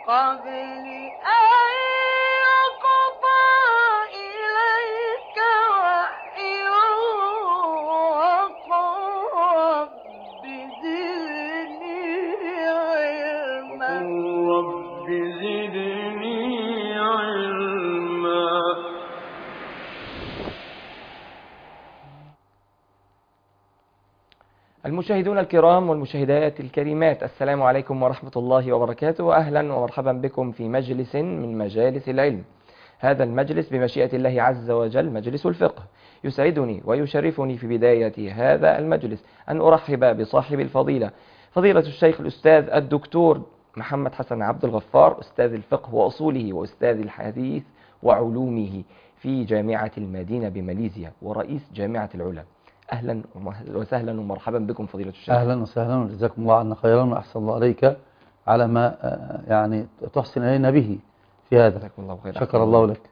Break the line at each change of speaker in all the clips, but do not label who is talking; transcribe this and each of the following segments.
قبل أن يقضى إليك وحيه وقل رب زدني علما
رب زدني علما.
المشاهدون الكرام والمشاهدات الكريمات، السلام عليكم ورحمة الله وبركاته، وأهلا ومرحبا بكم في مجلس من مجالس العلم. هذا المجلس بمشيئة الله عز وجل مجلس الفقه. يسعدني ويشرفني في بداية هذا المجلس أن أرحب بصاحب الفضيلة، فضيلة الشيخ الأستاذ الدكتور محمد حسن عبد الغفار، أستاذ الفقه وأصوله وأستاذ الحديث وعلومه في جامعة المدينة بماليزيا ورئيس جامعة العلا. أهلا وسهلا ومرحبا بكم فضيلة الشيخ.
أهلا وسهلا وجزاكم الله عنا خيرا وأحسن الله عليك على ما يعني تحسن إلينا به في هذا.
جزاكم الله خيرا.
شكر الله لك.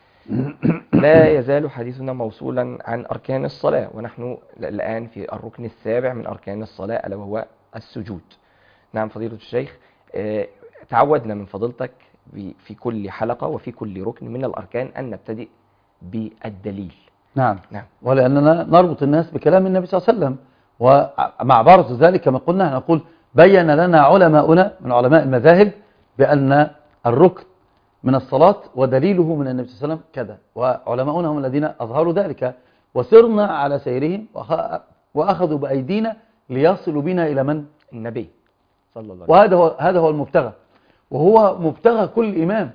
لا يزال حديثنا موصولا عن أركان الصلاة، ونحن الآن في الركن السابع من أركان الصلاة ألا وهو السجود. نعم فضيلة الشيخ، تعودنا من فضيلتك في كل حلقة وفي كل ركن من الأركان أن نبتدئ بالدليل.
نعم.
نعم.
ولأننا نربط الناس بكلام النبي صلى الله عليه وسلم، ومع برز ذلك كما قلنا نقول بين لنا علماؤنا من علماء المذاهب بأن الركن من الصلاة ودليله من النبي صلى الله عليه وسلم كذا، وعلماؤنا هم الذين أظهروا ذلك وسرنا على سيرهم وأخذوا بأيدينا ليصلوا بنا إلى من؟
النبي صلى الله عليه وسلم.
وهذا هو المبتغى، وهو مبتغى كل إمام،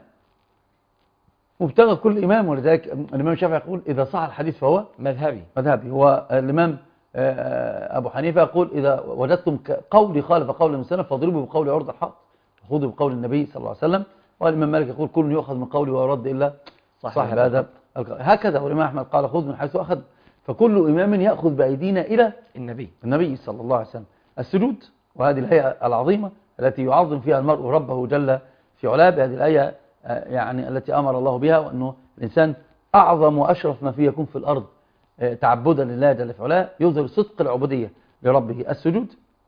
مبتغى كل إمام. ولذلك الإمام الشافعي يقول إذا صح الحديث فهو مذهبي. هو الإمام أبو حنيفة يقول إذا وجدتم قولي خالف قول المسلم فاضربوا بقول عرض الحق، خذوا بقول النبي صلى الله عليه وسلم. والإمام مالك يقول كل يؤخذ من قولي ويرد إلا صاحب هذا. هكذا. والإمام أحمد قال خذ من حيث أخذ. فكل إمام يأخذ بأيدينا إلى النبي صلى الله عليه وسلم. السجود، وهذه الهيئة العظيمة التي يعظم فيها المرء ربه جل في علاه، بهذه الآية يعني التي أمر الله بها، وأنه الإنسان أعظم وأشرف ما فيه يكون في الأرض تعبدا لله جل في علاه، يظهر صدق العبودية لربه. السجود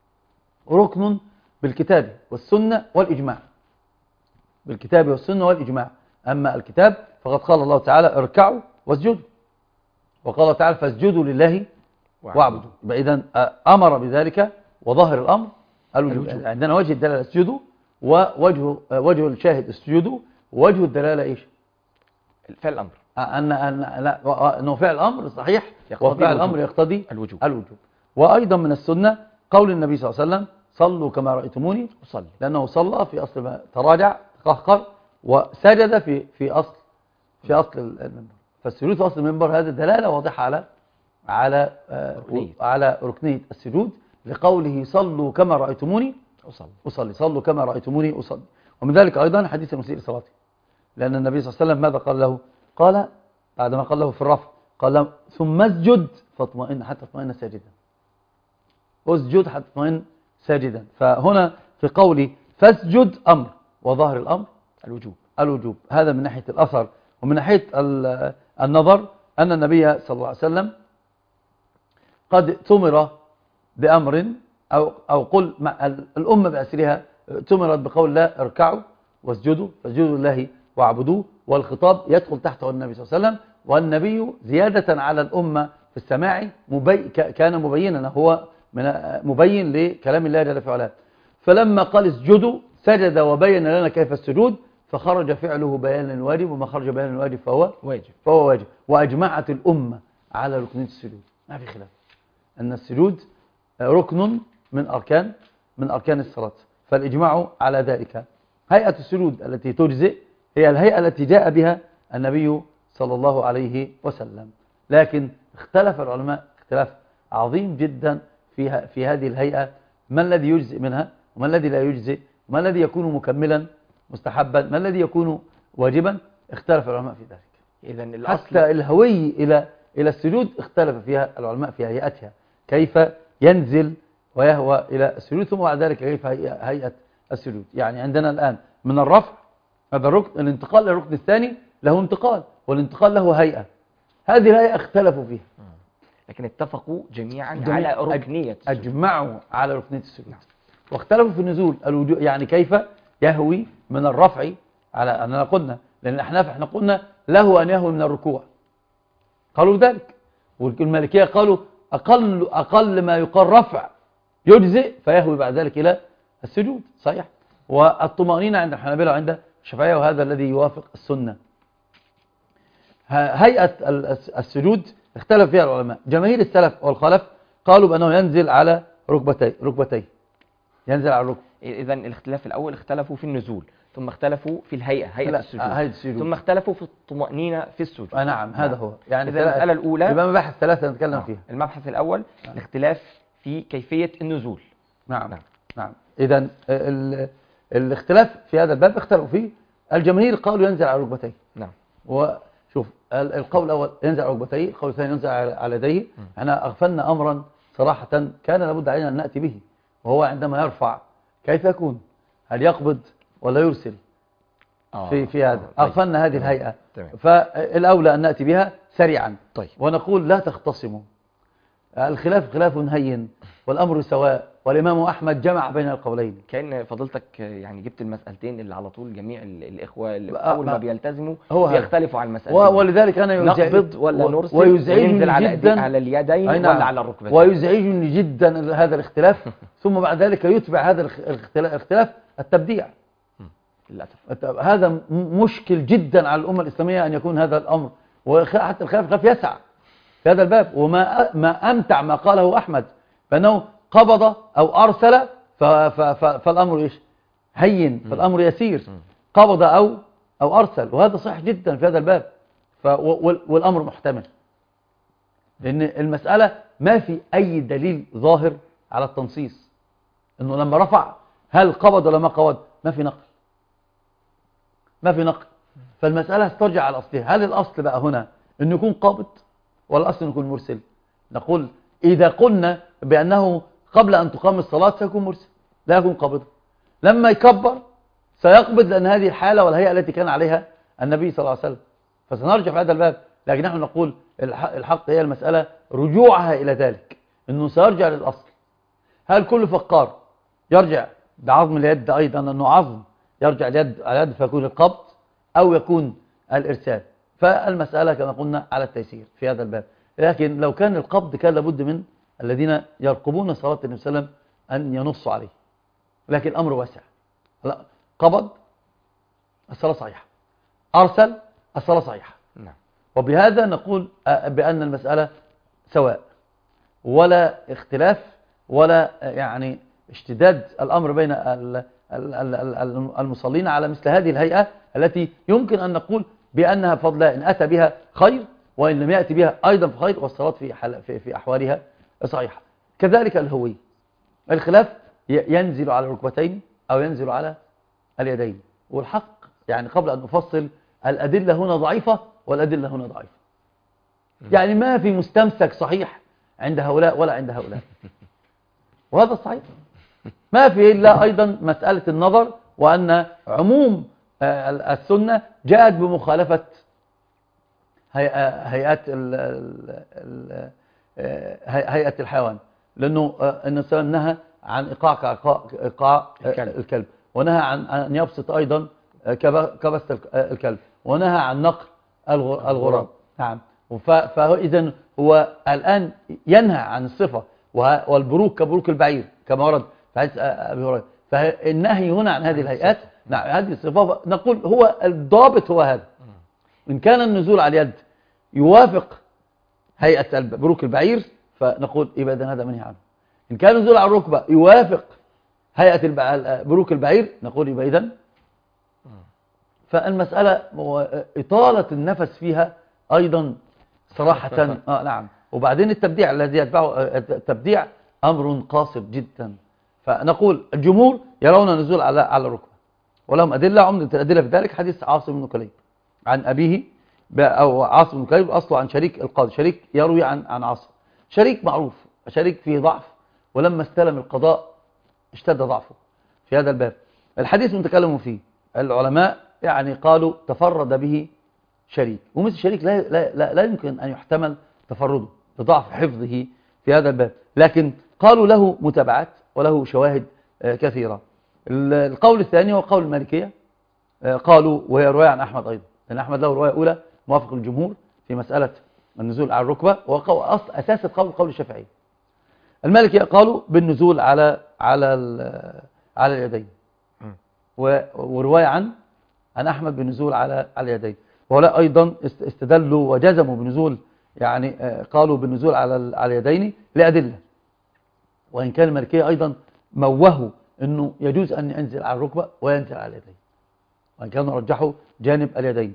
ركن بالكتاب والسنة والإجماع، بالكتاب والسنة والإجماع. أما الكتاب فقد قال الله تعالى اركعوا واسجدوا، وقال تعالى فاسجدوا لله واعبدوا. يبقى إذن أمر بذلك، وظاهر الأمر الوجوب. عندنا وجه الدلالة اسجدوا، ووجه الشاهد اسجدوا، ووجه الدلالة إيش؟
فعل الأمر.
أنه فعل الأمر صحيح، وفعل الأمر يقتضي الوجوب. وأيضا من السنة قول النبي صلى الله عليه وسلم صلوا كما رأيتموني أصلي، لأنه صلى في أصل ما تراجع تقهقر، وسجد في أصل المنبر. فالسجود في أصل المنبر هذا دلالة واضحة على ركنية السجود، لقوله صلوا كما رأيتموني أصلي. صلوا كما رأيتموني أصلي. ومن ذلك أيضا حديث المسيء صلاته، لأن النبي صلى الله عليه وسلم ماذا قال له؟ قال بعدما قال له في الرفع قال له ثم اسجد فاطمئن حتى تطمئن ساجدا. اسجد حتى تطمئن ساجدا. فهنا في قولي فاسجد أمر، وظاهر الأمر الوجوب. هذا من ناحية الأثر. ومن ناحية النظر أن النبي صلى الله عليه وسلم قد تمر بأمر أو قل الأمة بأسرها تمرت بقول لا اركعوا واسجدوا فاسجدوا لله واعبدوه، والخطاب يدخل تحته النبي صلى الله عليه وسلم. والنبي زيادة على الأمة في السماع كان مبينا، هو مبين لكلام الله جل في علاه. فلما قال اسجدوا سجد وبين لنا كيف السجود، فخرج فعله بيانا الواجب، وما خرج بيانا الواجب فهو واجب. وأجمعت الأمة على ركنية السجود، ما في خلاف أن السجود ركن من أركان الصلاة، فالإجماع على ذلك. هيئة السجود التي تجزئ هي الهيئة التي جاء بها النبي صلى الله عليه وسلم، لكن اختلف العلماء اختلاف عظيم جدا في هذه الهيئة، ما الذي يجزئ منها وما الذي لا يجزئ، وما الذي يكون مكملا مستحبا، ما الذي يكون واجبا. اختلف العلماء في ذلك. إذن حتى الهوي إلى السجود اختلف فيها العلماء في هيئتها، كيف ينزل ويهوى إلى السجود، ثم بعد ذلك كيف هيئة السجود. يعني عندنا الآن من الرفع هذا الركن، الانتقال للركن الثاني له انتقال، والانتقال له هيئة. هذه الهيئة اختلفوا فيها،
لكن اتفقوا جميعا على ركنية السجود.
أجمعوا على ركنية السجود. واختلفوا في النزول الوجوب، يعني كيف يهوي من الرفع على أننا قلنا، لأن الأحناف احنا قلنا له أن يهوي من الركوع، قالوا ذلك. والمالكية قالوا أقل ما يقال رفع يجزئ، فيهوي بعد ذلك إلى السجود. صحيح. والطمأنينة عند الحنابلة وعند الشافعية، وهذا الذي يوافق السنة. هيئة السجود اختلف فيها العلماء. جماهير السلف والخلف قالوا بأنه ينزل على ركبتيه، ينزل على الركبة.
إذا الاختلاف الأول اختلفوا في النزول، ثم اختلفوا في هيئة السجود، ثم اختلفوا في الطمأنينة في السجود.
نعم، هذا هو. يعني
إذا المسألة الأولى
يبقى مباحث ثلاثة نتكلم فيها.
المبحث الأول الاختلاف في كيفية النزول.
نعم. إذا الاختلاف في هذا الباب اختلفوا فيه. الجماهير قالوا ينزل على ركبتيه.
نعم.
وشوف القول الأول ينزل على ركبتيه، القول الثاني ينزل على يديه. احنا أغفلنا أمرا صراحة كان لابد علينا أن نأتي به، وهو عندما يرفع كيف يكون؟ هل يقبض ولا يرسل؟ في هذا أغفلنا هذه الهيئة. فالأولى أن نأتي بها سريعا.
طيب.
ونقول لا تختصموا، الخلاف خلاف هين والأمر سواء، والإمام أحمد جمع بين القولين.
كأن فضلتك يعني جبت المسألتين اللي على طول جميع الإخوة اللي أول ما بيلتزموا بيختلفوا عن المسألتين،
ولذلك أنا
نقبض ولا نرسل، وينزل جدا على اليدين ولا على الركبتين.
ويزعجني جدا هذا الاختلاف. ثم بعد ذلك يتبع هذا الاختلاف التبديع.
للأسف
هذا مشكل جدا على الأمة الإسلامية أن يكون هذا الأمر، وحتى الخلاف يسعى في هذا الباب. وما أمتع ما قاله أحمد فأنه قبض أو أرسل فالأمر إيش؟ هين، فالأمر يسير. قبض أو أرسل، وهذا صحيح جدا في هذا الباب. والأمر محتمل، لأن المسألة ما في أي دليل ظاهر على التنصيص أنه لما رفع هل قبض ولا ما قبض. ما في نقل. فالمسألة ترجع على أصلها. هل الأصل بقى هنا أنه يكون قابض ولا الأصل أنه يكون مرسل؟ نقول إذا قلنا بأنه قبل أن تقام الصلاة سيكون مرسل، لا يكون قابضا. لما يكبر سيقبض، لأن هذه الحالة والهيئة التي كان عليها النبي صلى الله عليه وسلم. فسنرجع في هذا الباب. لكن نحن نقول الحق هي المسألة رجوعها إلى ذلك، أنه سيرجع للأصل. هل كل فقار يرجع بعظم اليد أيضا أنه عظم يرجع اليد على اليد فيكون القبض أو يكون الإرسال؟ فالمسألة كما قلنا على التيسير في هذا الباب. لكن لو كان القبض كان لابد من الذين يرقبون صلاة النبي صلى الله عليه وسلم أن ينصوا عليه. لكن الأمر واسع. قبض الصلاة صحيحة، أرسل الصلاة صحيحة. وبهذا نقول بأن المسألة سواء، ولا اختلاف، ولا يعني اشتداد الأمر بين المصلين على مثل هذه الهيئة التي يمكن أن نقول بأنها بفضل إن أتى بها خير، وإن لم يأتي بها أيضا خير، والصلاة في أحوالها صحيحة. كذلك الهوية، الخلاف ينزل على الركبتين أو ينزل على اليدين. والحق يعني قبل أن نفصل، الأدلة هنا ضعيفة والأدلة هنا ضعيفة. يعني ما في مستمسك صحيح عند هؤلاء ولا عند هؤلاء، وهذا الصحيح. ما في إلا أيضا مسألة النظر، وأن عموم السنة جاءت بمخالفة هيئة الحيوان، لأنه النبي نهى عن إيقاع الكلب، ونهى عن أن يبسط أيضا كبسط الكلب، ونهى عن نقر الغراب. نعم. فإذن هو الآن ينهى عن الصفة، والبروك كبروك البعير كما ورد في حديث أبي هريرة. فالنهي هنا عن هذه الهيئات، نعم، هذه الصفة نقول هو الضابط هو هذا. إن كان النزول على اليد يوافق هيئة بروك البعير فنقول يبقى إذن هذا منهي عنه. إن كان النزول على الركبة يوافق هيئة بروك البعير نقول يبقى إذن. فالمسألة إطالة النفس فيها أيضا صراحة نعم. وبعدين التبديع الذي يتبعه التبديع أمر قاصر جدا. فنقول الجمهور يرون النزول على الركبة، ولهم أدلة. عمدة الأدلة في ذلك حديث عاصم بن كليب عن أبيه، أو عاصم بن كليب أصله عن شريك القاضي. شريك يروي عن عاصم. شريك معروف، شريك فيه ضعف، ولما استلم القضاء اشتد ضعفه في هذا الباب. الحديث متكلم فيه العلماء، يعني قالوا تفرد به شريك، ومثل شريك لا يمكن أن يحتمل تفرده لضعف حفظه في هذا الباب. لكن قالوا له متابعات وله شواهد كثيرة. القول الثاني هو قول المالكية، قالوا وهي رواية عن أحمد أيضا، لأن أحمد له رواية أولى موافق الجمهور في مسألة النزول على الركبة، وهو أساس قول الشافعي. المالكية قالوا بالنزول على اليدين، ورواية عن أحمد بالنزول على اليدين. وهؤلاء أيضا استدلوا وجزموا بنزول، يعني قالوا بالنزول على اليدين لأدلة، وإن كان المالكية أيضا موهوا أنه يجوز أن ينزل على الركبة وينزل على اليدين، وإن كانوا رجحوا جانب اليدين.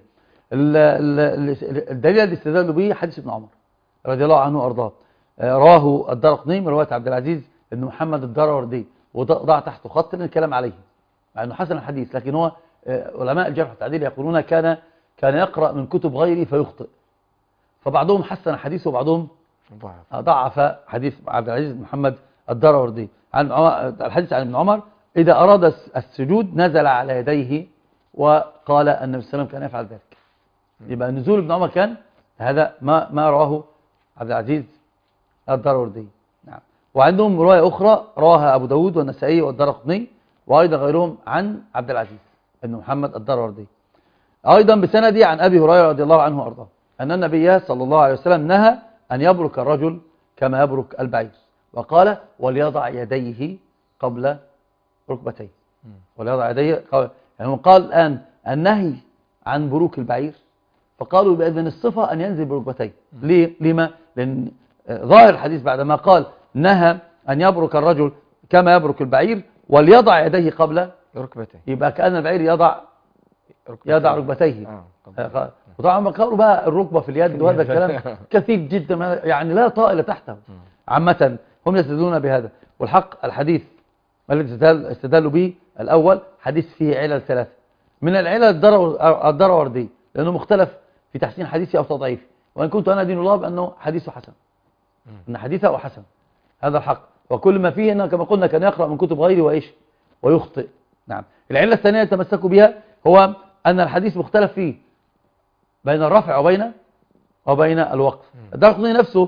الدليل الذي استدلوا به حديث ابن عمر رضي الله عنه وأرضاه، رواه الدارقطني من رواية عبد العزيز بن محمد الدراوردي، وضع تحته خط الكلام عليه مع أنه حسن الحديث، لكن هو علماء الجرح والتعديل يقولون كان يقرأ من كتب غيره فيخطئ، فبعضهم حسن حديثه وبعضهم ضعف حديث عبد العزيز بن محمد الدراوردي. الحديث عن ابن عمر إذا أراد السجود نزل على يديه، وقال أن النبي صلى الله عليه وسلم كان يفعل ذلك. يبقى نزول ابن عمر كان هذا ما رواه عبد العزيز الدراوردي. نعم. وعندهم رواية أخرى رواها أبو داود والنسائي والدارقطني وأيضا غيرهم عن عبد العزيز بن محمد الدراوردي، أيضا بسندي عن أبي هريرة رضي الله عنه وأرضاه أن النبي صلى الله عليه وسلم نهى أن يبرك الرجل كما يبرك البعير، وقال وليضع يديه قبل ركبتيه. وليضع يديه يعني قال الآن النهي عن بروك البعير، فقالوا بإذن الصفة أن ينزل بركبتيه. لما؟ لأن ظاهر الحديث بعدما قال نهى أن يبرك الرجل كما يبرك البعير وليضع يديه قبل ركبتيه، يبقى كأن البعير يضع ركبتيه. وطبعا ما قالوا بقى الركبة في اليد، وهذا الكلام كثير جدا يعني لا طائل تحته. عامة هم يستدلون بهذا، والحق الحديث الذي استدلوا به الأول حديث فيه علل ثلاثة، من العلل الدراوردي لأنه مختلف في تحسين حديثه أو تضعيفه، وإن كنت أنا دين الله بأنه حديثه حسن، أن حديثه حسن، هذا الحق. وكل ما فيه أنه كما قلنا كان يقرأ من كتب غيره وإيش ويخطئ. نعم. العلة الثانية تمسكوا بها هو أن الحديث مختلف فيه بين الرفع وبين الوقف. الدارقطني نفسه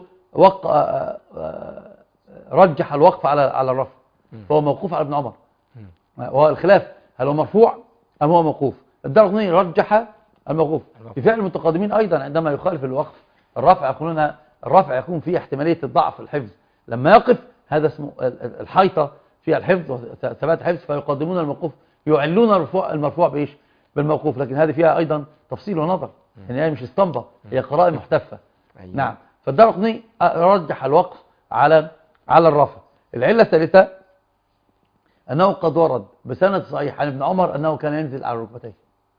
رجح الوقف على الرفع، فهو موقوف على ابن عمر، وهو الخلاف هل هو مرفوع أم هو موقوف. الدارقطني رجح الموقوف. في فعل المتقدمين أيضا عندما يخالف الوقف الرفع يقولون الرفع يكون فيه احتمالية الضعف في الحفظ، لما يقف هذا اسمه الحيطة في الحفظ وثبات الحفظ، فيقدمون الموقوف، يعلون المرفوع بإيش؟ بالموقوف. لكن هذه فيها أيضا تفصيل ونظر، يعني هي مش اسطمبة، هي قراءة محتفة. نعم. فالدارقطني رجح الوقف على الرفع. العلة الثالثة أنه قد ورد بسند صحيح عن ابن عمر أنه كان ينزل على ركبتيه.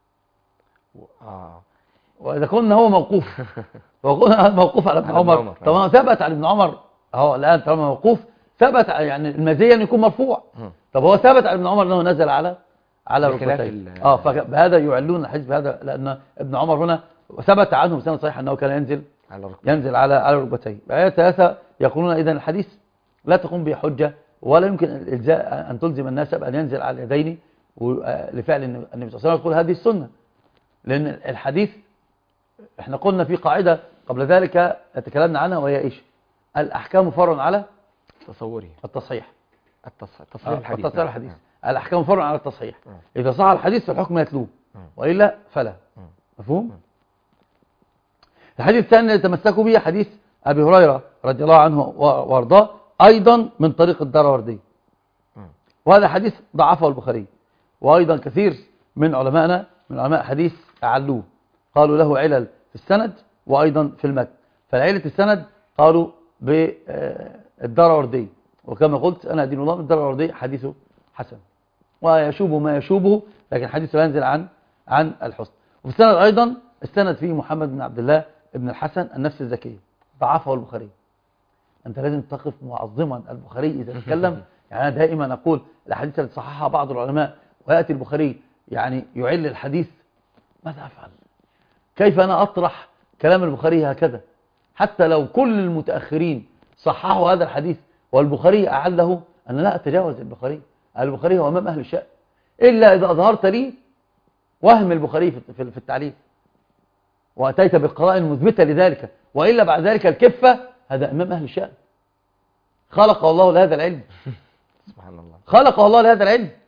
وإذا كنا هو موقوف وقلنا موقوف على ابن عمر، طبعا ثبت على ابن عمر اهو الآن طالما موقوف ثبت، يعني المزية أن يكون مرفوع. طب هو ثبت على ابن عمر أنه نزل على ركبتيه، فبهذا يعلون الحديث بهذا، لأن ابن عمر هنا ثبت عنه بسند صحيح أنه كان ينزل على ركبتيه. الآية الثلاثة يقولون إذن الحديث لا تقوم به حجة، ولا يمكن الإلزاء أن تلزم الناس بأن ينزل على اليدين لفعل النبي صلى الله عليه وسلم يقول هذه السنة، لأن الحديث احنا قلنا في قاعدة قبل ذلك تكلمنا عنها، وهي إيش؟ الأحكام فرع على
تصوره
التصحيح.
التصحيح
الحديث الأحكام فرع على التصحيح. إذا صح الحديث فالحكم يتلوه، وإلا فلا. مفهوم؟ الحديث الثاني الذي تمسكوا به حديث أبي هريرة رضي الله عنه وارضاه أيضا من طريق الدراوردي، وهذا حديث ضعفه البخاري، وأيضا كثير من علمائنا من علماء حديث أعلوه، قالوا له علل في السند وأيضا في المتن. فالعلة السند قالوا بالدراوردي، وكما قلت أنا دين الله الدراوردي حديثه حسن ويشوبه ما يشوبه، لكن حديثه لا ينزل عن الحسن. وفي السند أيضا السند فيه محمد بن عبد الله بن الحسن النفس الزكية، ضعفه البخاري. أنت لازم تقف معظما البخاري إذا تكلم. يعني أنا دائما أقول الحديث التي صححها بعض العلماء ويأتي البخاري يعني يعل الحديث، ماذا أفعل؟ كيف أنا أطرح كلام البخاري هكذا؟ حتى لو كل المتأخرين صححوا هذا الحديث والبخاري أعله، أنا لا أتجاوز البخاري هو أمام أهل الشأن، إلا إذا أظهرت لي وهم البخاري في التعليق وأتيت بقرائن مثبتة لذلك، وإلا بعد ذلك الكفة هذا أمام أهل الشأن. خلق الله لهذا العلم، سبحان الله، خلق الله لهذا العلم.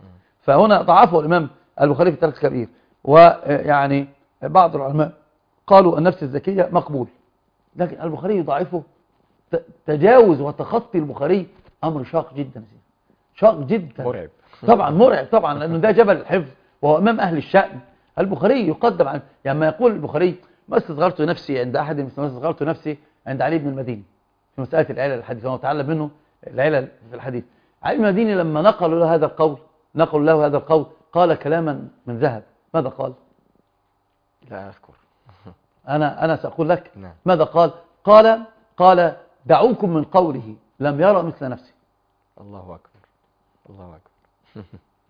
فهنا ضعفه الإمام البخاري في التاريخ الكبير. ويعني بعض العلماء قالوا النفس الزكية مقبول، لكن البخاري يضعفه. تجاوز وتخطي البخاري أمر شاق جدا، شاق جدا،
مرعب
طبعا مرعب طبعا، لأنه ده جبل الحفظ وهو أمام أهل الشأن. البخاري يقدم عن، يعني ما يقول البخاري ما استصغرت نفسي عند أحد المسلمين، استصغرت نفسي عند علي بن المديني في مسألة العلل الحديث، وهو تعلم منه العلل في الحديث. علي بن المديني لما نقلوا له هذا القول قال كلاما من ذهب. ماذا قال؟
لا أذكر.
أنا سأقول لك.
نعم.
ماذا قال؟ قال دعوكم من قوله لم يرى مثل نفسه.
الله أكبر، الله أكبر.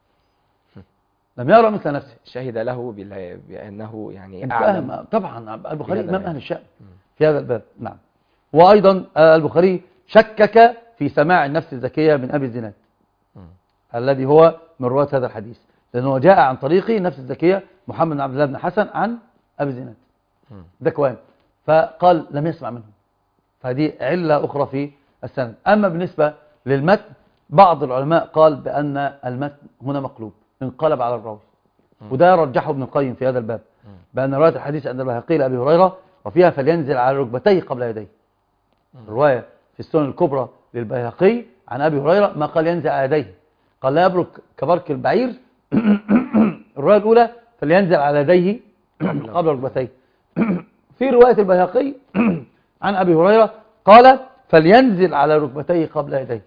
لم يرى مثل نفسه.
شهد له بأنه يعني أعلم.
طبعا البخاري إمام أهل الشأن في هذا الباب. نعم. وأيضا البخاري شكك في سماع النفس الزكية من أبي الزناد الذي هو من رواة هذا الحديث، لأنه جاء عن طريقه نفس الزكية محمد بن عبد الله بن حسن عن أبي الزناد ذكوان، فقال لم يسمع منه، فهذه علة أخرى في السند. أما بالنسبة للمتن بعض العلماء قال بأن المتن هنا مقلوب، انقلب على الراوي، وده رجحه ابن القيم في هذا الباب، بأن رواية الحديث عند البيهقي لأبي هريرة وفيها فلينزل على ركبتيه قبل يديه. الرواية في السنن الكبرى للبيهقي عن أبي هريرة ما قال ينزل على يديه، قال لا يبرك كبرك البعير. الرواية الأولى فلينزل على يديه قبل ركبتيه. في رواية البيهقي عن أبي هريرة قال فلينزل على ركبتيه قبل يديه.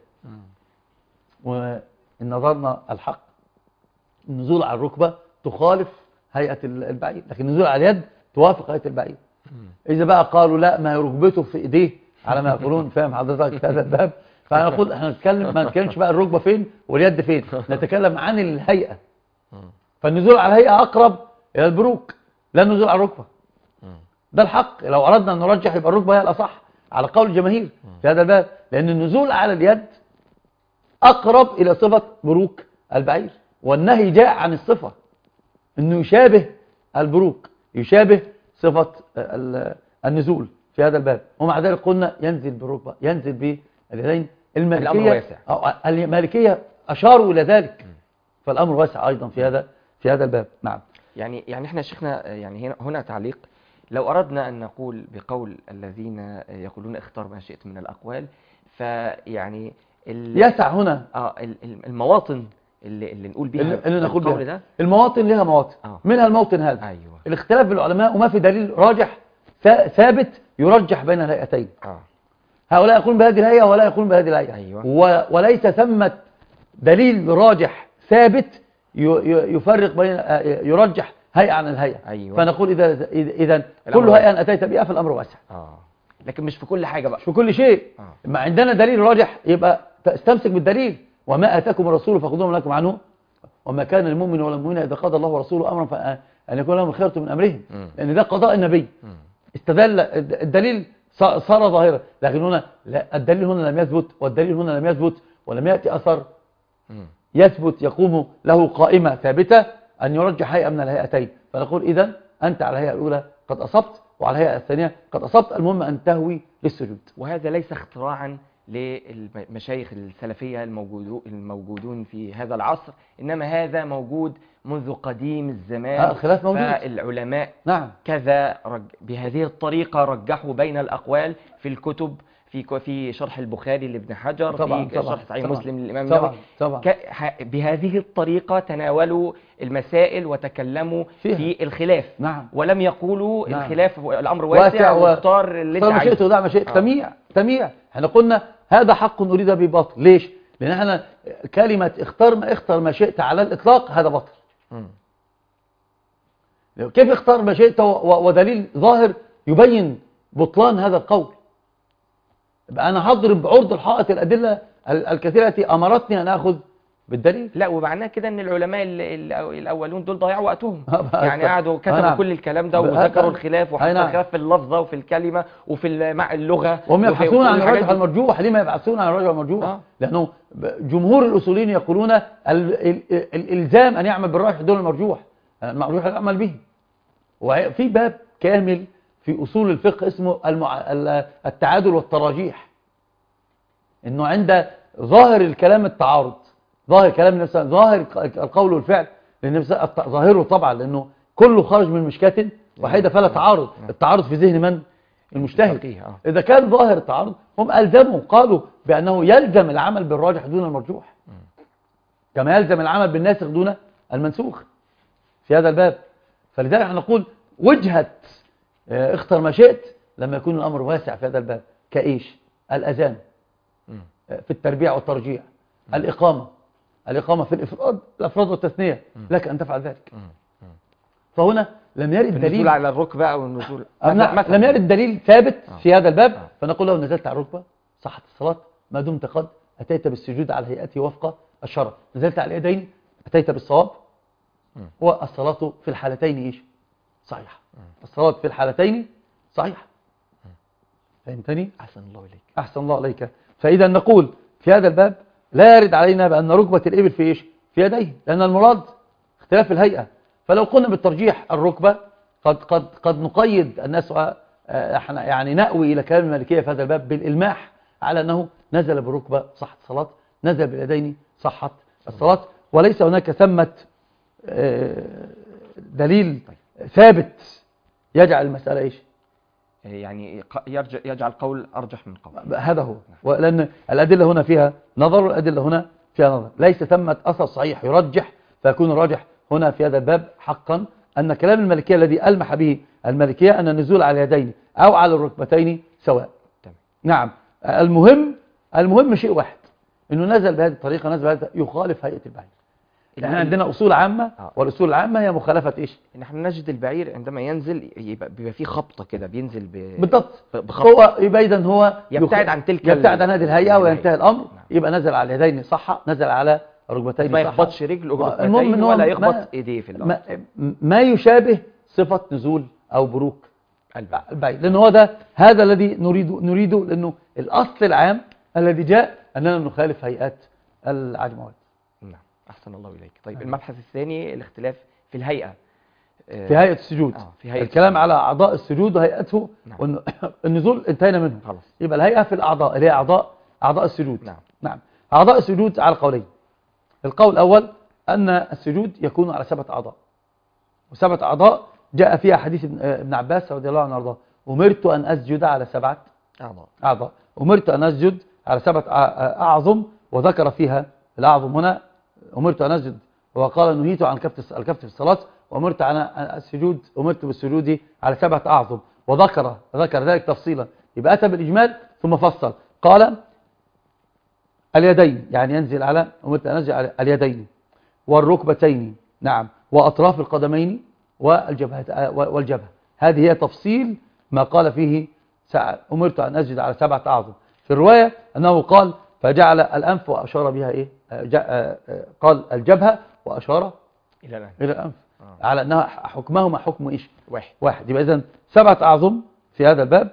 وإن نظرنا الحق النزول على الركبة تخالف هيئة البعير، لكن النزول على اليد توافق هيئة البعير. إذا بقى قالوا لا ما هي ركبته في إيديه على ما يقولون، فاهم حضرتك في هذا الباب؟ فنقول احنا ما نتكلمش بقى الركبة فين واليد فين، نتكلم عن الهيئة. فالنزول على الهيئة أقرب إلى البروك لا النزول على الركبة. ده الحق. لو أردنا أن نرجح يبقى الركبة هي الأصح على قول الجماهير في هذا الباب، لأن النزول على اليد أقرب إلى صفة بروك البعير، والنهي جاء عن الصفة أنه يشابه البروك، يشابه صفة النزول في هذا الباب. ومع ذلك قلنا ينزل بالركبة، ينزل باليدين. المالكية أشاروا إلى ذلك، فالأمر واسع أيضا في هذا الباب. نعم.
يعني احنا شيخنا يعني هنا تعليق، لو أردنا أن نقول بقول الذين يقولون اختار ما شئت من الأقوال، فيعني
يسع هنا
المواطن اللي نقول بها
اللي نقول
القول
بها.
ده،
المواطن لها مواطن منها الموطن هذا.
أيوة.
الاختلاف بالعلماء وما في دليل راجح ثابت يرجح بين الهيئتين. هؤلاء يقولون بهذه الهيئة ولا يقولون بهذه الهيئة.
أيوة.
وليس ثمة دليل راجح ثابت يفرق بين يرجح هيئة عن الهيئة.
أيوة.
فنقول إذا كل هيئة أتيت بها فالأمر واسع.
لكن مش في كل حاجة بقى،
مش في كل شيء. ما عندنا دليل راجح يبقى استمسك بالدليل. وما آتاكم الرسول فخذوه لكم عنه وما كان المؤمن ولا المؤمنة إذا قضى الله ورسوله أمرا فأن يكون لهم الخيرة من أمرهم، لأن ده قضاء النبي. استدل الدليل صار ظاهرا، لكن هنا لا، الدليل هنا لم يثبت، والدليل هنا لم يثبت، ولم يأتي أثر يثبت يقوم له قائمة ثابتة أن يرجح هيئة من الهيئتين. فنقول إذن أنت على الهيئة الأولى قد أصبت، وعلى الهيئة الثانية قد أصبت، المهم أن تهوي للسجود.
وهذا ليس اختراعا للمشايخ السلفية الموجودون في هذا العصر، إنما هذا موجود منذ قديم الزمان.
الخلاف موجود.
فالعلماء
نعم.
كذا بهذه الطريقة رجحوا بين الأقوال في الكتب، في شرح البخاري لابن حجر،
طبعا
في شرح صحيح مسلم للإمام
النووي.
بهذه الطريقة تناولوا المسائل وتكلموا في الخلاف.
نعم.
ولم يقولوا
نعم.
الخلاف الأمر واسع واختار اللي انت
عايزه. ما شئت ودع ما شئت. تميع. احنا قلنا هذا حق أريد به باطل. ليش؟ لأن احنا كلمة اختر ما شئت على الإطلاق هذا باطل. كيف اختار ما شئت ودليل ظاهر يبين بطلان هذا القول؟ يبقى أنا هضرب عرض الحائط الأدلة الكثيرة التي أمرتني أن أخذ بالدليل.
لا، ومعناه كده ان العلماء الأولون دول ضيعوا وقتهم. يعني قعدوا كتبوا كل الكلام ده وذكروا الخلاف، وحتى الخلاف في اللفظة وفي الكلمة وفي اللغة،
وهم يبحثون عن الراجح المرجوح. ليه ما يبحثون عن الراجح المرجوح؟ لأنه جمهور الأصوليين يقولون الإلزام أن يعمل بالراجح دون المرجوح، المرجوح يعمل به. وفي باب كامل في أصول الفقه اسمه التعادل والتراجيح، إنه عند ظاهر الكلام التعارض ظاهر كلام النبي صلى الله عليه وسلم، ظاهر القول والفعل للنبي صلى الله عليه وسلم، ظاهره طبعا لأنه كله خرج من مشكاة واحدة فلا تعارض. التعارض في ذهن من؟ المجتهد. إذا كان ظاهر التعارض هم ألزموا، قالوا بأنه يلزم العمل بالراجح دون المرجوح، كما يلزم العمل بالناسخ دون المنسوخ في هذا الباب. فلذلك نقول وجهة اختر ما شئت لما يكون الأمر واسع في هذا الباب، كإيش؟ الأذان في التربيع والترجيع، الإقامة في الأفراد والتثنية، لك أن تفعل ذلك. فهنا لم يرد دليل
النزول على الركبة أو النزول
لم يرد دليل ثابت في هذا الباب، فنقول له نزلت على الركبة صحت الصلاة ما دمت قد أتيت بالسجود على هيئته وفق الشرع، نزلت على اليدين أتيت بالصواب، والصلاة في الحالتين إيش؟ صحيحة. الصلاة في الحالتين صحيحة. فهمتني؟
أحسن الله إليك.
أحسن الله عليك. فإذا نقول في هذا الباب لا يرد علينا بأن ركبة الإبل في إيش؟ في يديه، لأن المراد اختلاف الهيئة. فلو قلنا بالترجيح الركبة قد نقيد الناس، احنا يعني نأوي إلى كلام المالكية في هذا الباب بالإلماح على أنه نزل بالركبة صحت الصلاة، نزل باليدين صحت الصلاة، وليس هناك ثمة دليل ثابت يجعل المسألة إيش؟
يعني يجعل قول أرجح من قول.
هذا هو، لأن الأدلة هنا فيها نظر والأدلة هنا فيها نظر، ليس ثمة أثر صحيح يرجح فيكون الراجح هنا في هذا الباب حقا أن كلام المالكية الذي ألمح به المالكية أن النزول على اليدين أو على الركبتين سواء. نعم. المهم شيء واحد، أنه نزل بهذه الطريقة، نزل بهذه يخالف هيئة البعير. يعني عندنا أصول عامة، والأصول العامة هي مخالفة إيش؟
نحن نجد البعير عندما ينزل بيبقى فيه خبطة كده، بينزل
بالضبط هو يبقى إذن هو
يبتعد عن تلك
يبتعد عن هذه الهيئة وينتهي الأمر. يبقى نزل على اليدين صح، نزل على الركبتين
ما يخبطش رجل وركبتين ولا يخبط ايديه في الارض،
ما يشابه صفة نزول او بروك البعير، لأنه هذا الذي نريده، لأنه الأصل العام الذي جاء أننا نخالف هيئات العجموات.
نعم. أحسن الله إليك. طيب المبحث الثاني الاختلاف في الهيئة،
في هيئة السجود. الكلام على أعضاء السجود وهيئته. نعم. النزول انتهينا منه خلاص. يبقى الهيئة في الأعضاء اللي هي أعضاء السجود. نعم. أعضاء السجود على قولين. القول الأول أن السجود يكون على 7 أعضاء، و7 أعضاء جاء فيها حديث ابن عباس رضي الله عنه وارضاه: أمرت أن أسجد على 7 أعضاء، أمرت أن أسجد على 7 أعظم، وذكر فيها الأعظم هنا أمرت أن أسجد، وقال نهيت عن الكف في الصلاة، وأمرت عن السجود، أمرت بالسجود على 7 أعظم، وذكر ذلك تفصيلا. يبقى أتى بالإجمال ثم فصل، قال اليدين، يعني ينزل على أمرت أن أنزل على اليدين والركبتين، نعم، وأطراف القدمين والجبهة. هذه هي تفصيل ما قال فيه أمرت أن أسجد على 7 أعظم. في الرواية أنه قال فجعل الأنف وأشار بها إيه؟ قال الجبهة وأشار إلى الأنف، على أنها حكمهما حكم إيش؟ واحد. يبقى إذن 7 أعظم في هذا الباب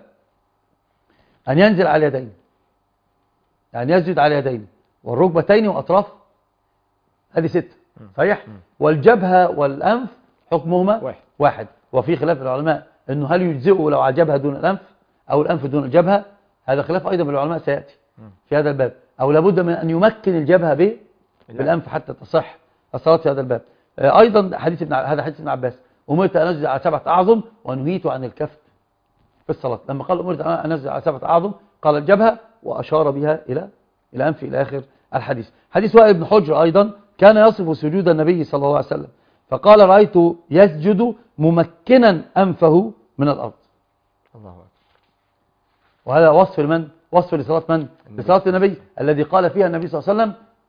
أن ينزل على اليدين، يعني يسجد على اليدين والركبتين وأطراف، هذه 6 صحيح. والجبهة والأنف حكمهما واحد. وفي خلاف العلماء أنه هل يجزئه لو على الجبهة دون الأنف أو الأنف دون الجبهة، هذا خلاف أيضا بالعلماء سيأتي في هذا الباب، أو لابد من أن يمكن الجبهة بالأنف حتى تصح الصلاة في هذا الباب. أيضا هذا حديث ابن عباس: أمرت أن أسجد على 7 أعظم ونهيت عن الكف في الصلاة. لما قال أمرت أن أسجد على 7 أعظم قال الجبهة وأشار بها إلى أنف إلى آخر الحديث. حديث وائل بن حجر أيضا كان يصف سجود النبي صلى الله عليه وسلم فقال: رأيت يسجد ممكنا أنفه من الأرض.
الله أكبر.
وهذا وصف لمن؟ وصف لصلاة من؟ لصلاة النبي الذي قال فيها النبي صلى الله عليه وسلم: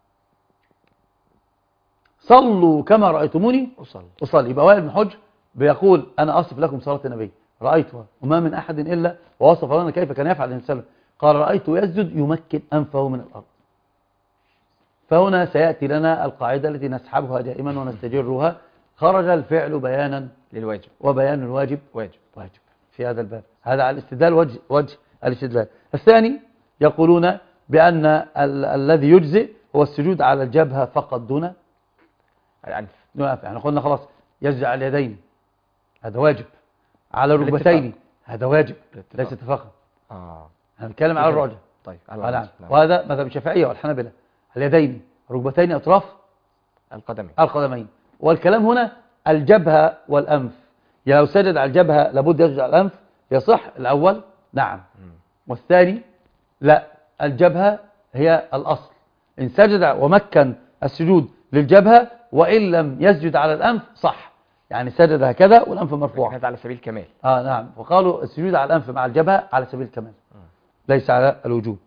صلوا كما رأيتموني أصلي. يبقى وائل بن حجر بيقول: أنا أصف لكم صلاة النبي رأيتها وما من أحد إلا ووصف لنا كيف كان يفعل النبي صلى الله عليه وسلم. قال: رأيت يسجد يمكن أنفه من الأرض. فهنا سيأتي لنا القاعدة التي نسحبها دائما ونستجرها: خرج الفعل بيانا
للواجب،
وبيان الواجب
واجب
في هذا الباب. هذا على الاستدلال، وجه الاستدلال. الثاني يقولون بأن الذي يجزئ هو السجود على الجبهة فقط دون
الأنف.
يعني قلنا خلاص يسجد على اليدين، هذا واجب، على الركبتين هذا واجب، ليس اتفاقا. هنتكلم على الراجح.
طيب.
وهذا مذهب الشافعية والحنابلة: اليدين ركبتين أطراف
القدمين.
والكلام هنا الجبهة والأنف، يعني لو سجد على الجبهة لابد يسجد على الأنف، يصح الأول نعم، والثاني لا، الجبهة هي الأصل. إن سجد ومكن السجود للجبهة وإن لم يسجد على الأنف صح، يعني سجد هكذا والأنف مرفوع،
هذا على سبيل الكمال.
نعم، وقالوا السجود على الأنف مع الجبهة على سبيل الكمال ليس على الوجوب.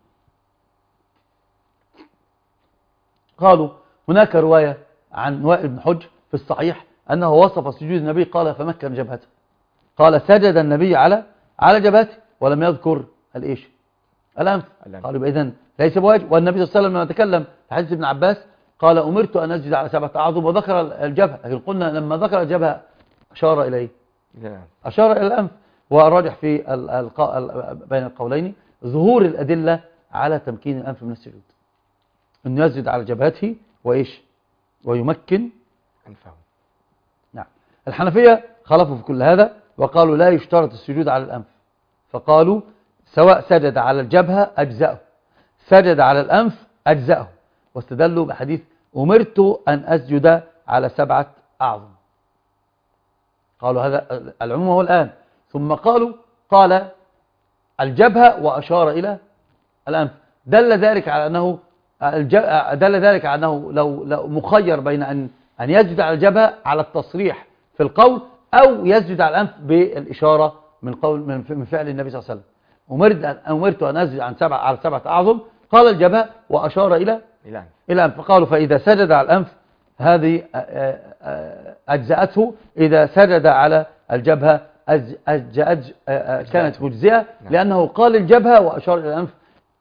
قالوا هناك رواية عن وائل بن حجر في الصحيح أنه وصف سجود النبي قال فمكن جبهته، قال سجد النبي على جبهته ولم يذكر الإيش الأنف. قالوا إذن ليس بواجب. والنبي صلى الله عليه وسلم لما تكلم في حديث ابن عباس قال أمرت أن أسجد على 7 أعظم وذكر الجبهة، لكن قلنا لما ذكر الجبهة أشار إليه، أشار إلى الأنف. والراجح في بين القولين ظهور الأدلة على تمكين الأنف من السجود، أنه يسجد على جبهته وإيش ويمكن
أنفه.
نعم. الحنفية خالفوا في كل هذا وقالوا لا يشترط السجود على الأنف، فقالوا سواء سجد على الجبهة أجزأه، سجد على الأنف أجزأه، واستدلوا بحديث أمرت أن أسجد على 7 أعظم. قالوا هذا العموم هو الآن. ثم قال الجبهة وأشار إلى الأنف، دل ذلك على أنه لو مخير بين أن يسجد على الجبهة على التصريح في القول أو يسجد على الأنف بالإشارة من فعل النبي صلى الله عليه وسلم. أمرت أن أسجد على 7 أعظم، قال الجبهة وأشار إلى الأنف، فقالوا فإذا سجد على الأنف هذه أجزأته، إذا سجد على الجبهة كانت مجزئة، لأنه قال الجبهة وأشار إلى الأنف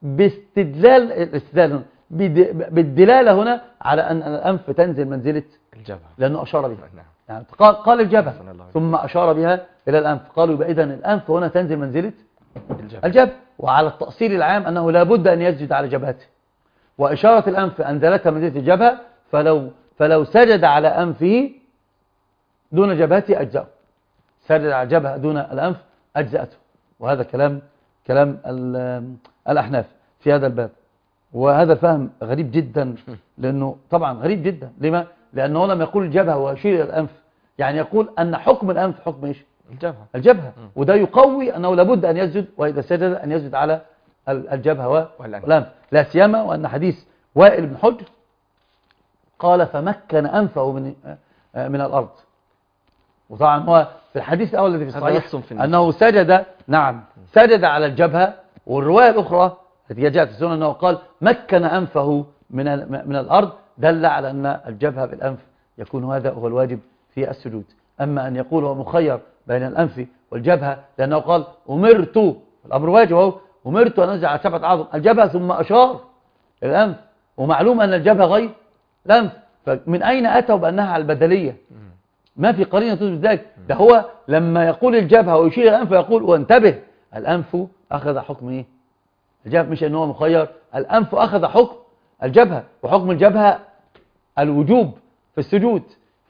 بالدلالة هنا على أن الأنف تنزل منزلة الجبهة لأنه أشار بها، يعني قال الجبهة ثم أشار بها إلى الأنف، قالوا يبقى إذن الأنف هنا تنزل منزلة الجبهة. وعلى التأصيل العام أنه لا بد أن يسجد على جبهته، وإشارة الأنف أنزلتها منزلة الجبهة، فلو سجد على أنفه دون جبهته أجزأه، سجد على الجبهة دون الأنف أجزأته. وهذا كلام الأحناف في هذا الباب، وهذا الفهم غريب جدا، لأنه طبعا غريب جدا. لما؟ لأنه لم يقول الجبهة ويشير إلى الأنف، يعني يقول أن حكم الأنف حكم إيش؟ الجبهة. وده يقوي أنه لابد أن يسجد، وإذا سجد أن يسجد على الجبهة والأنف، لا سيما وأن حديث وائل بن حجر قال فمكن أنفه من الأرض. وطبعا هو في الحديث الأول الذي في الصحيح أنه سجد على الجبهة، والرواية الأخرى التي جاءت في السنة أنه قال مكن أنفه من الأرض، دل على أن الجبهة بالأنف يكون هذا هو الواجب في السجود. أما أن يقول هو مخير بين الأنف والجبهة، لأنه قال أمرت، الأمر واجب اهو، أمرت أن أنزع على 7 أعظم الجبهة ثم أشار الأنف، ومعلوم أن الجبهة غير الأنف، فمن أين أتوا بأنها على البدلية؟ ما في قرينة تثبت ذلك. ده هو لما يقول الجبهة ويشير إلى الأنف يقول وانتبه، الأنف أخذ حكم إيه؟ الجبهة، مش أنه مخير، الأنف أخذ حكم الجبهة، وحكم الجبهة الوجوب في السجود.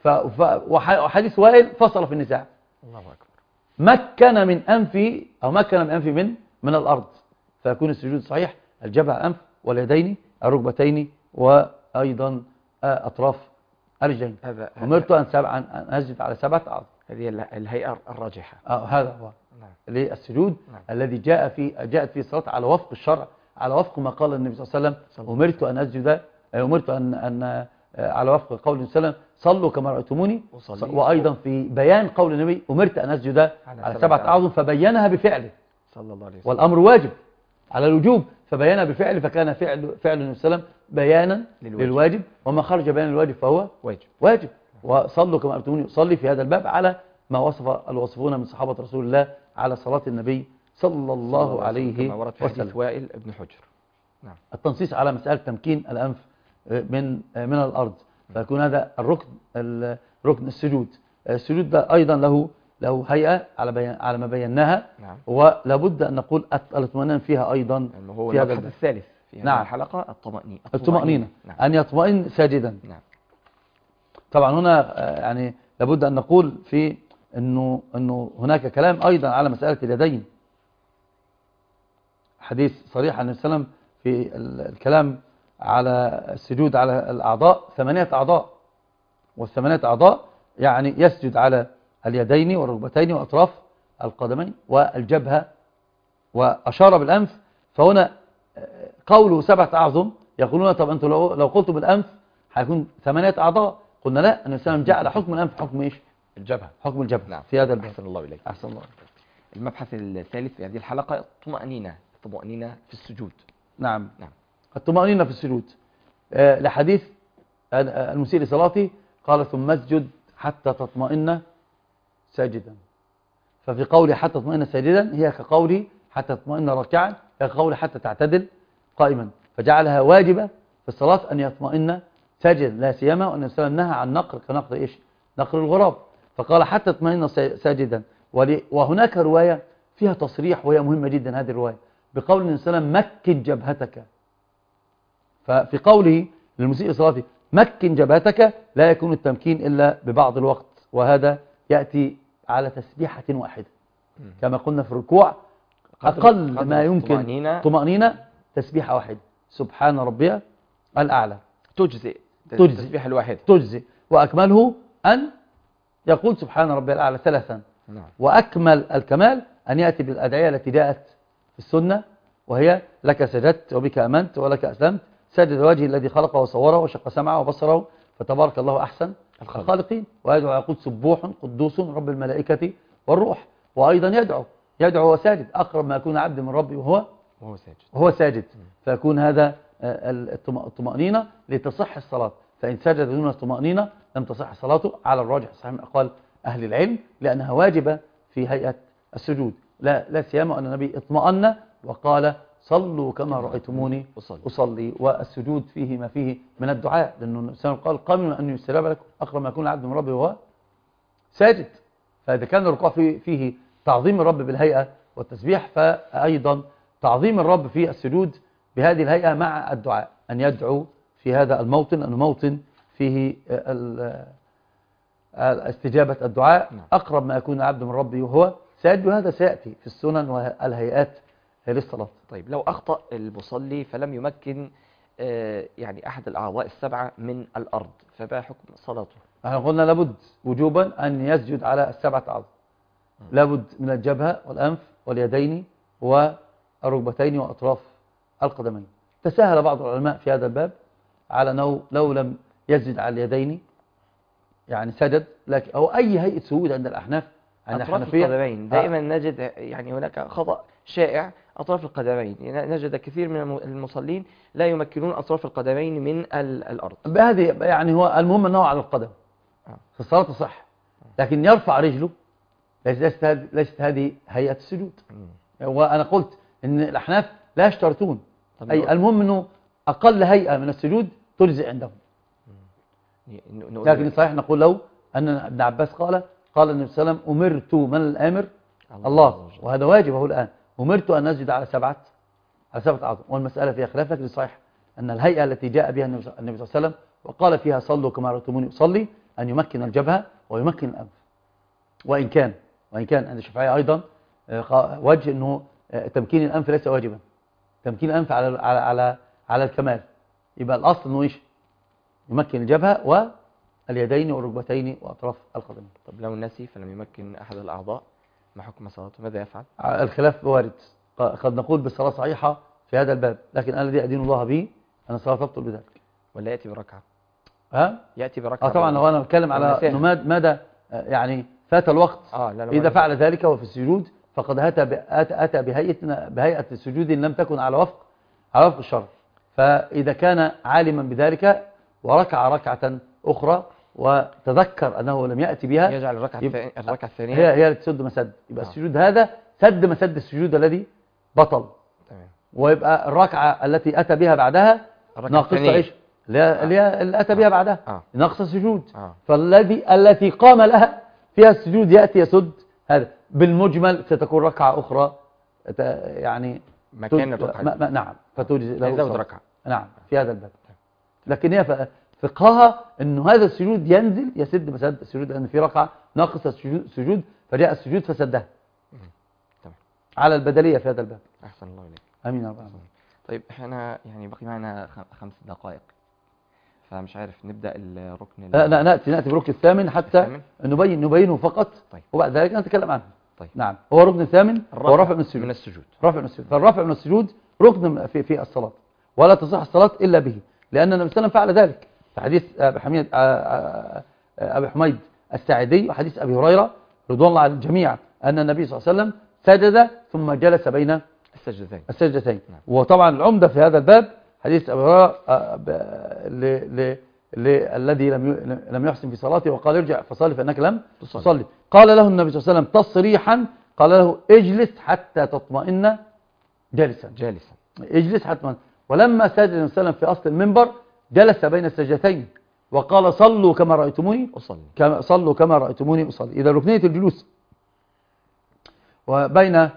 وحديث وائل فصل في النزاع،
الله أكبر،
مكن من أنفه أو مكن من أنفه من الأرض، فيكون السجود صحيح الجبهة الأنف واليدين الركبتين وأيضا أطراف الرجلين. أمرت أن أسجد على 7 أعظم،
هذه الهيئة الراجحة.
هذا هو للسجود الذي جاءت فيه الصلاة على وفق الشرع، على وفق ما قال النبي صلى الله عليه وسلم أمرت أن أسجد، أمرت أن على وفق قول النبي صلى الله عليه وسلم صلوا كما رأيتموني، وأيضا في بيان قول النبي أمرت أن أسجد على 7 أعظم، فبينها بفعله صلى الله عليه وسلم، والأمر واجب على الوجوب، فبينها بفعله، فكان فعل النبي صلى الله عليه وسلم بيانا للواجب، وما خرج بيان الواجب فهو واجب. وصلوا كما رأيتموني أصلي في هذا الباب على ما وصف الواصفون من صحابة رسول الله على صلاة النبي صلى الله عليه وسلم.
وائل بن حجر.
نعم. التنصيص على مسألة تمكين الأنف من الأرض، فيكون هذا ركن السجود. السجود ده أيضا له هيئة على ما بيناها.
نعم.
ولابد أن نقول الاطمئنان فيها أيضا
هو في هذا الثالث في هذه الحلقة،
الطمأنينة. نعم. أن يطمئن ساجدا.
نعم.
طبعا هنا يعني لابد أن نقول في أنه هناك كلام أيضا على مسألة اليدين، حديث صريح عن النبي صلى الله عليه وسلم في الكلام على السجود على الأعضاء 8 أعضاء، والثمانية أعضاء يعني يسجد على اليدين والركبتين وأطراف القدمين والجبهة، وأشار بالأنف. فهنا قوله 7 أعظم، يقولون طب أنتم لو قلتوا بالأنف هيكون 8 أعضاء. قلنا لا، أن الإسلام جعل حكم الأنف حكم إيش؟
الجبهة.
حكم الجبهة.
نعم.
في هذا الباب.
أحسن الله إليك.
أحسن الله.
المبحث الثالث في هذه الحلقة الطمأنينة في السجود.
نعم.
نعم.
الطمأنينة في السجود لحديث المسيء لصلاته قال ثم اسجد حتى تطمئن ساجدا. ففي قولي حتى تطمئن ساجدا هي كقولي حتى تطمئن راكعا، هي كقولي حتى تعتدل قائما، فجعلها واجبة في الصلاة أن يطمئن ساجدا، لا سيما وأن الإسلام نهى عن نقر كنقر إيش؟ نقر الغراب، فقال حتى تطمئن ساجدا. وهناك رواية فيها تصريح وهي مهمة جدا، هذه الرواية بقول النبي صلى الله عليه وسلم مكن جبهتك. ففي قوله للمسيء صلاته مكن جبهتك لا يكون التمكين إلا ببعض الوقت، وهذا يأتي على تسبيحة واحدة كما قلنا في الركوع، أقل ما يمكن طمأنينة تسبيحة واحدة، سبحان ربي الأعلى
تجزئ التسبيحة الواحدة
تجزئ، وأكمله أن يقول سبحان ربي الأعلى 3.
نعم.
وأكمل الكمال أن يأتي بالأدعية التي جاءت في السنة، وهي لك سجدت وبك أمنت ولك أسلمت، سجد وجهي الذي خلقه وصوره وشق سمعه وبصره فتبارك الله أحسن الخالقين، ويدعو يقول سبوح قدوس رب الملائكة والروح. وأيضا يدعو وهو ساجد، أقرب ما يكون عبد من ربي وهو ساجد. فيكون هذا الطمأنينة لتصح الصلاة، فإن سجد دون الطمأنينة لم تصح صلاته على الراجح صحيح من أقوال أهل العلم، لأنها واجبة في هيئة السجود، لا سيما أن النبي اطمأن وقال صلوا كما رأيتموني أصلي. والسجود فيه ما فيه من الدعاء، لأنه الإنسان قال قامل أن يستجاب لكم، أقرب ما يكون العبد من ربه وهو ساجد. فإذا كان الركوع فيه تعظيم الرب بالهيئة والتسبيح، فأيضا تعظيم الرب في السجود بهذه الهيئة مع الدعاء، أن يدعو في هذا الموطن، أنه موطن فيه استجابة الدعاء، أقرب ما يكون العبد من ربه وهو ساجد. وهذا سيأتي في السنن والهيئات للصلاة.
طيب لو أخطأ المصلي فلم يمكن يعني أحد الأعضاء السبعة من الأرض، فما حكم صلاته؟
احنا قلنا لابد وجوبا أن يسجد على 7 أعضاء، لابد من الجبهة والأنف واليدين والركبتين وأطراف القدمين. تساهل بعض العلماء في هذا الباب على أنه لو لم يسجد على اليدين يعني سجد، لكن أو أي هيئة سجود عند الأحناف عند
أطراف القدمين دائما نجد يعني هناك خطأ شائع، أطراف القدمين نجد كثير من المصلين لا يمكنون أطراف القدمين من الأرض.
بهذه يعني هو المهم أنه على القدم في الصلاة تصح، لكن يرفع رجله ليست هذه هيئة السجود. وأنا قلت أن الأحناف لا يشترطون، أي المهم أنه أقل هيئة من السجود تجزئ عندهم. لكن صحيح نقول له أن ابن عباس قال النبي صلى الله عليه وسلم أمرت من الآمر الله، وهذا واجبه الآن، أمرت أن أسجد على 7 أعضاء. والمسألة فيها خلاف، لكن صحيح أن الهيئة التي جاء بها النبي صلى الله عليه وسلم وقال فيها صلوا كما رأيتموني أصلي، أن يمكن الجبهة ويمكن الأنف. وإن كان عند الشافعية أيضا وجه أنه تمكين الأنف ليس واجبا، تمكين الأنف على الكمال، يبقى الأصل أنه إيش؟ يمكن الجبهة واليدين والركبتين وأطراف القدمين.
طب لو نسي فلم يمكن أحد الأعضاء ما حكم صلاته؟ ماذا يفعل؟
الخلاف وارد، قد نقول بالصلاة صحيحة في هذا الباب، لكن أنا الذي أدين الله به أن الصلاة تبطل بذلك.
ولا يأتي بركعة؟
يأتي بركعة. طبعا لو أنا بتكلم على ماذا يعني فات الوقت. إذا فعل ذلك وفي السجود فقد أتى بهيئة السجود لم تكن على وفق الشرع. فإذا كان عالما بذلك وركع ركعة أخرى وتذكر أنه لم يأتي بها،
يجعل الركعة الثانية
هي تسد مسد، يبقى السجود هذا سد مسد السجود الذي بطل.
تمام.
ويبقى الركعة التي أتى بها بعدها ناقصة إيش؟ اللي أتى بها بعدها ناقصة السجود. التي قام لها فيها السجود يأتي يسد هذا. بالمجمل ستكون ركعة أخرى يعني
مكان الركعة.
نعم، فتوجد له
يزود ركعة.
نعم في هذا الباب. لكن هي فقهها أنه هذا السجود ينزل يسد مسد السجود، لأن في ركعة ناقصة سجود فجاء السجود فسدها.
تمام.
على البدلية في هذا الباب.
أحسن الله إليك.
آمين يا رب العالمين.
طيب احنا يعني بقي معنا 5 دقائق، فمش عارف نبدأ الركن
لا نأتي بالركن الثامن حتى نبينه فقط.
طيب.
وبعد ذلك نتكلم عنه.
طيب.
نعم، هو الركن الثامن هو رفع من السجود. رفع من السجود. فالرفع من السجود ركن في الصلاة، ولا تصح الصلاة إلا به، لأن النبي صلى الله عليه وسلم فعل ذلك في حديث أبي حميد الساعدي وحديث أبي هريرة رضوان الله على الجميع أن النبي صلى الله عليه وسلم سجد ثم جلس بين السجدتين.
نعم.
وطبعا العمدة في هذا الباب حديث أبي هريرة الذي لم يحسن في صلاته وقال ارجع فصلي فإنك لم تصلي. قال له النبي صلى الله عليه وسلم تصريحا، قال له اجلس حتى تطمئن جالسا. اجلس حتى تطمئن. ولما سجد النبي صلى الله عليه وسلم في أصل المنبر جلس بين السجدتين وقال صلوا كما رأيتموني أصلي. إذا ركنية الجلوس وبين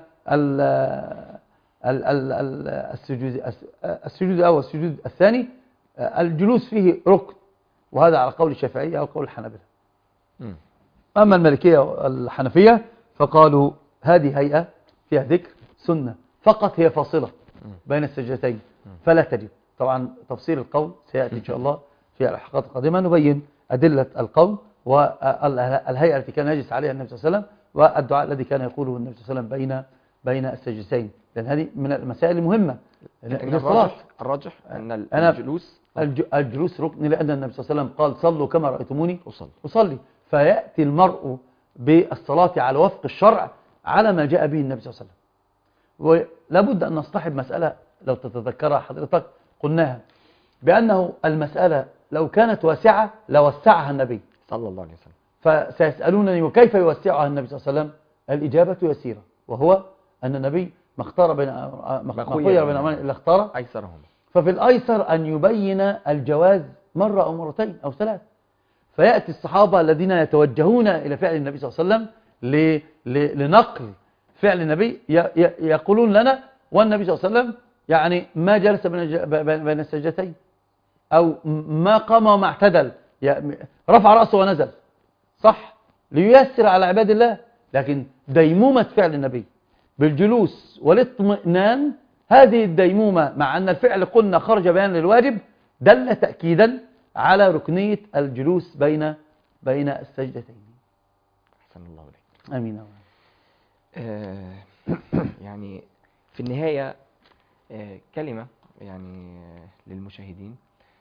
السجود الأول والسجود الثاني الجلوس فيه ركن، وهذا على قول الشافعية أو قول الحنابلة. أما المالكية والحنفية فقالوا هذه هيئة فيها ذكر سنة فقط، هي فاصلة بين السجدتين فلا تجب. طبعا تفسير القول سيأتي إن شاء الله في الحلقات القادمة، نبين أدلة القول والهيئة التي كان يجلس عليها النبي صلى الله عليه وسلم والدعاء الذي كان يقوله النبي صلى الله عليه وسلم بين السجدتين، لأن هذه من المسائل المهمة.
الراجح أن
الجلوس ركن، لأن النبي صلى الله عليه وسلم قال صلوا كما رأيتموني أصلي. فيأتي المرء بالصلاة على وفق الشرع على ما جاء به النبي صلى الله عليه وسلم. ولابد أن نصطحب مسألة لو تتذكرها حضرتك قلناها، بأنه المسألة لو كانت واسعة لوسعها النبي
صلى الله عليه وسلم.
فسيسألونني وكيف يوسعها النبي صلى الله عليه وسلم؟ الإجابة يسيرة، وهو أن النبي ما خير بين أمرين إلا اختار
أيسرهما.
ففي الأيسر أن يبين الجواز مرة أو مرتين أو 3. فيأتي الصحابة الذين يتوجهون إلى فعل النبي صلى الله عليه وسلم لنقل فعل النبي يقولون لنا والنبي صلى الله عليه وسلم يعني ما جلس بين السجدتين، أو ما قام وما اعتدل، رفع رأسه ونزل، صح، لييسر على عباد الله. لكن ديمومة فعل النبي بالجلوس والاطمئنان، هذه الديمومة مع أن الفعل قلنا خرج بيان للواجب دل تأكيدا على ركنية الجلوس بين السجدتين.
أحسن الله عليك.
أمين.
يعني في النهاية كلمة يعني للمشاهدين.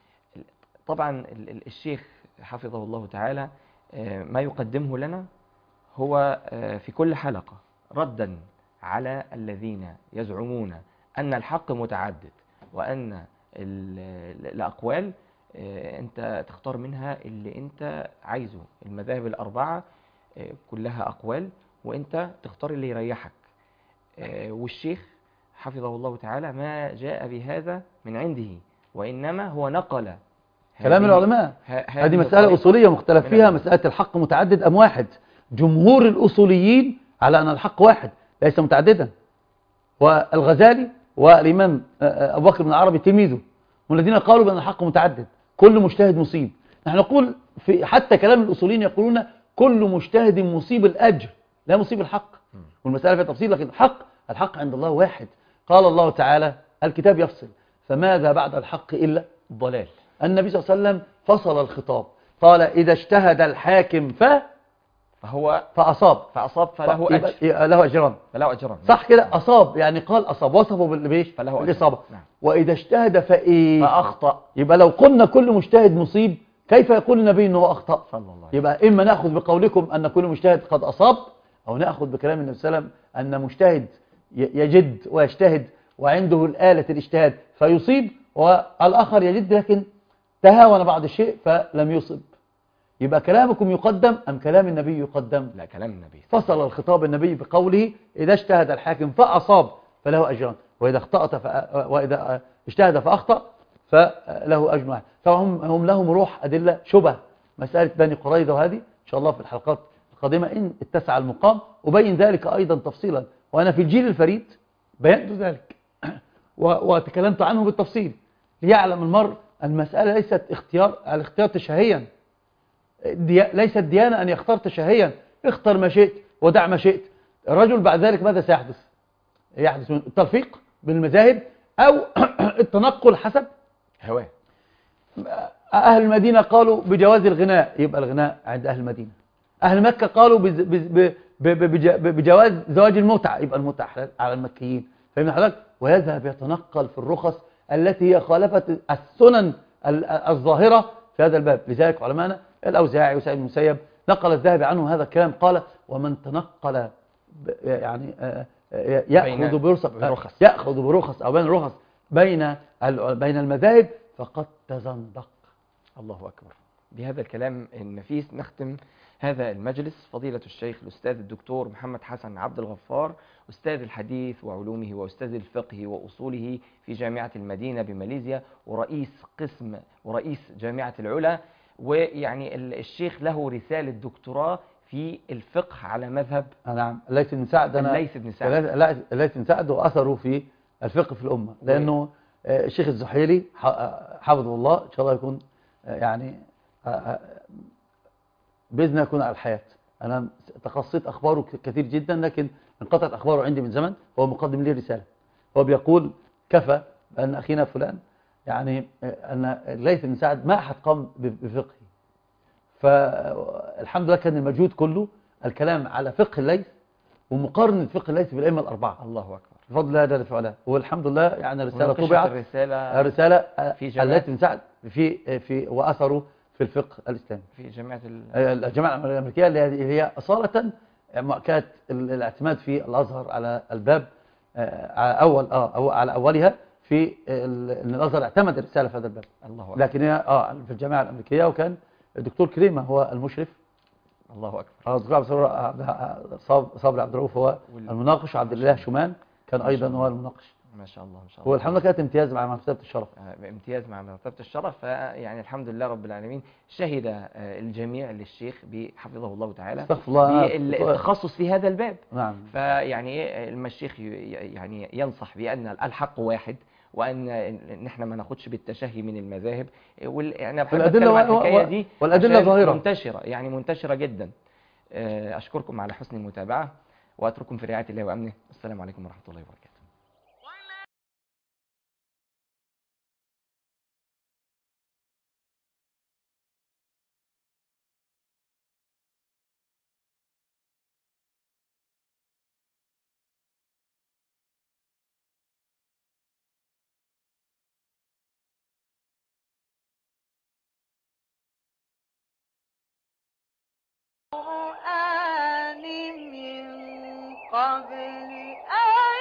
طبعا الشيخ حفظه الله تعالى ما يقدمه لنا هو في كل حلقة ردا على الذين يزعمون أن الحق متعدد، وأن الأقوال أنت تختار منها اللي أنت عايزه. المذاهب الأربعة كلها أقوال، وأنت تختار اللي يريحك. والشيخ حفظه الله تعالى ما جاء بهذا من عنده، وإنما هو نقل
كلام العلماء. هذه مسألة أصولية مختلف فيها، مسألة الحق متعدد أم واحد. جمهور الأصوليين على أن الحق واحد ليس متعددا، والغزالي والإمام أبو بكر بن العربي تلميذه والذين قالوا بأن الحق متعدد، كل مجتهد مصيب. نحن نقول في حتى كلام الأصوليين يقولون كل مجتهد مصيب الأجر لا مصيب الحق، والمسألة فيها تفصيل، لكن الحق عند الله واحد. قال الله تعالى الكتاب يفصل، فماذا بعد الحق إلا الضلال. النبي صلى الله عليه وسلم فصل الخطاب، قال إذا اجتهد الحاكم فأصاب
فله أجر،
له أجران، صح كده. أصاب يعني قال أصاب، وصفه بالإصابة.
نعم.
وإذا اجتهد فأخطأ، يبقى لو قلنا كل مجتهد مصيب كيف يقول النبي أنه أخطأ؟ يبقى إما نأخذ بقولكم أن كل مجتهد قد أصاب، أو نأخذ بكلام النبي صلى الله عليه وسلم أن مجتهد يجد ويجتهد وعنده الآلة الاجتهاد فيصيب، والآخر يجد لكن تهاون بعض الشيء فلم يصب. يبقى كلامكم يقدم أم كلام النبي يقدم؟
لا، كلام النبي.
فصل الخطاب النبي بقوله إذا اجتهد الحاكم فأصاب فله أجران، وإذا اجتهد فأخطأ فله أجر واحد. طبعا هم لهم روح أدلة شبه مسألة بني قريظة، وهذه إن شاء الله في الحلقات القادمة إن اتسع المقام أبين ذلك أيضا تفصيلا، وأنا في الجيل الفريد بينت ذلك وتكلمت عنه بالتفصيل ليعلم المرء المسألة ليست الاختيار تشهيا، ليست ديانة أن يختار تشهيا، اختر ما شئت ودع ما شئت. الرجل بعد ذلك ماذا سيحدث؟ يحدث من التلفيق بالمذاهب، أو التنقل حسب
هواه.
أهل المدينة قالوا بجواز الغناء، يبقى الغناء عند أهل المدينة. أهل مكة قالوا بجواز زواج المتعة، يبقى المتعة على المكيين. فاهمين حضرتك؟ ويذهب يتنقل في الرخص التي هي خالفت السنن الظاهرة في هذا الباب. لذلك علماءنا الأوزاعي وسعيد بن المسيب نقل الذهبي عنه هذا الكلام، قال ومن تنقل يعني يأخذ برخص أو بين الرخص بين المذاهب فقد تزندق.
الله أكبر. بهذا الكلام النفيس نختم هذا المجلس. فضيلة الشيخ الأستاذ الدكتور محمد حسن عبد الغفار، أستاذ الحديث وعلومه وأستاذ الفقه وأصوله في جامعة المدينة بماليزيا، ورئيس جامعة العلا، ويعني الشيخ له رسالة دكتوراه في الفقه على مذهب
نعم الليث بن سعد. الليث بن سعد وأثره في الفقه في الأمة، لأنه الشيخ الزحيلي حفظه الله إن شاء الله يكون يعني بإذن الله يكون على الحياة. أنا تقصيت أخباره كثير جدا، لكن انقطعت أخباره عندي من زمن. هو مقدم لي رسالة، هو بيقول كفى بأن أخينا فلان يعني أن الليث بن سعد ما أحد قام بفقهه، فالحمد لله كان المجهود كله الكلام على فقه الليث ومقارنة فقه الليث بالأئمة الأربعة. الله أكبر، بفضل الله جل في علاه. والحمد لله يعني الرسالة طبعت، الرسالة الليث بن سعد في وأثره في الفقه الإسلامي في الجامعة الأمريكية، اللي هي أصالة كانت الاعتماد في الأزهر على الباب على أولها في أن الأزهر اعتمد الرسالة في هذا الباب. الله أكبر. لكن هي في الجامعة الأمريكية، وكان الدكتور كريمة هو المشرف. الله أكبر. الدكتور صابر عبد الرؤوف هو المناقش، وعبد الله شومان كان أيضا هو المناقش. ما شاء الله ما شاء الله. والحمد لله كانت امتياز مع مرتبة الشرف.
امتياز مع مرتبة الشرف. يعني الحمد لله رب العالمين شهد الجميع للشيخ حفظه الله تعالى بالتخصص في هذا الباب. نعم. فيعني لما الشيخ يعني ينصح بأن الحق واحد، وأن نحن ما ناخدش بالتشهي من المذاهب، يعني الحكاية دي
والأدلة ظاهرة
منتشرة، يعني منتشرة جدا. أشكركم على حسن المتابعة، وأترككم في رعاية الله وأمنه. السلام عليكم ورحمة الله وبركاته.
القرآن من قبل أن